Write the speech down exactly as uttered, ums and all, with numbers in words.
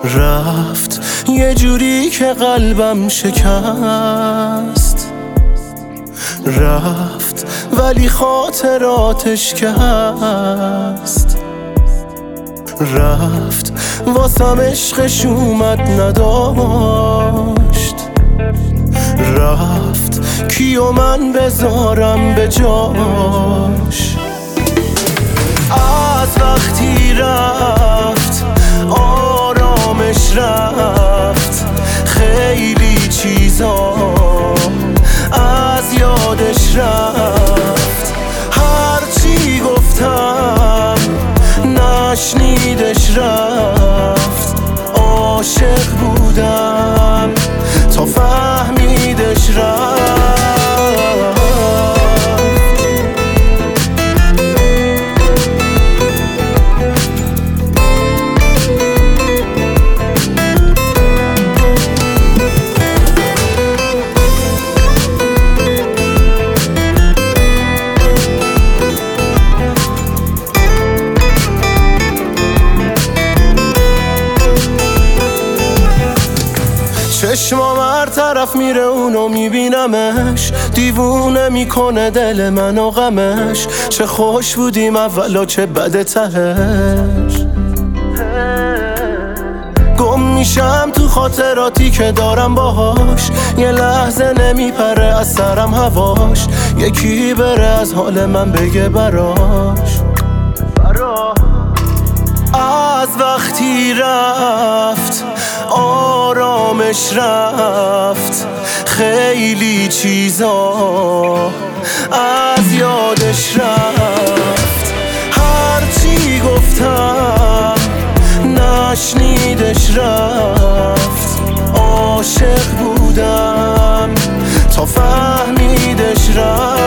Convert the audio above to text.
رفت یه جوری که قلبم شکست، رفت ولی خاطراتش که هست. رفت واسم عشقش اومد نداشت، رفت کیو من بذارم به جاش. از وقتی رفت آرامش رفت، خیلی چیزا از یادش رفت. هرچی گفتم نشنیدش رفت، عاشق بودم تا فهمیدش رفت. چشمام هر طرف میره اونو میبینمش، دیوونه میکنه دل منو غمش. چه خوش بودیم اولا چه بده تهش. گم میشم تو خاطراتی که دارم باهاش، یه لحظه نمیپره از سرم هواش. یکی بره از حال من بگه براش. از وقتی رفت آرامش رفت، خیلی چیزا از یادش رفت. هرچی گفتم نشنیدش رفت، عاشق بودم تا فهمیدش رفت.